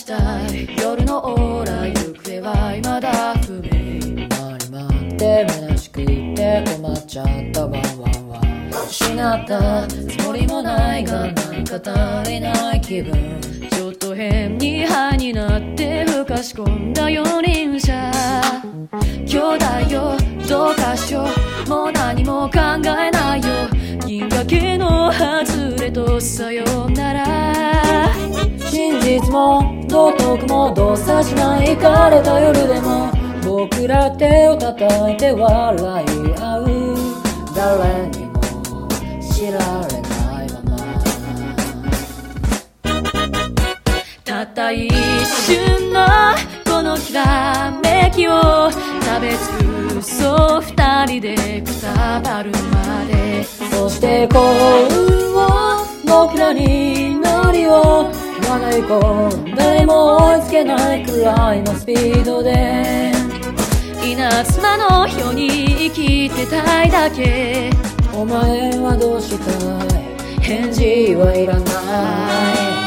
したい夜のオーラ行方は未だ不明。 何待って虚しくて困っちゃったワンワンワン。失ったつもりもないがなんか足りない気分。 ちょっと変にハイになってふかし込んだ四輪車。兄弟よどうかしよう、もう何も考えないよ。銀河系の外れとさよなら。 真実も道徳も動作しない枯れた夜でも僕ら手を叩いて笑い合う。誰にも知られないままたった一瞬のこのひらめきを食べ尽くそう二人でくたばるまで。 そして幸運を僕らに祈りを流れ込ん誰も追いつけないくらいのスピードで稲妻のように生きてたいだけ。 お前はどうしたい返事はいらない。